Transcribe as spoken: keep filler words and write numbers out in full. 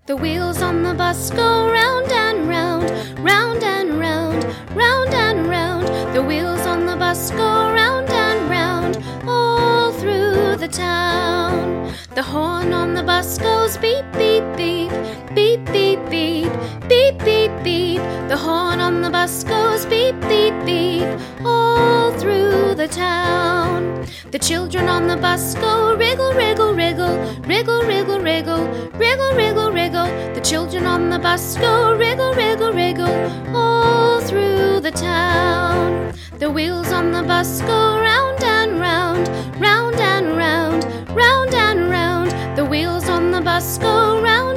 The wheels on the bus go round and round, round and round, round and round. The wheels on the bus go round and round, all through the town. The horn on the bus goes beep, beep, beep, beep, beep, beep, beep, beep, beep. The horn on the bus goes beep, beep, beep, all through the town. The children on the bus go wriggle, wriggle, wriggle, wriggle, wriggle, wriggle, wriggle, wriggle, wriggle. The children on the bus go wriggle, wriggle, wriggle, all through the town. The wheels on the bus go round and round, round and round, round and round. The wheels on the bus go round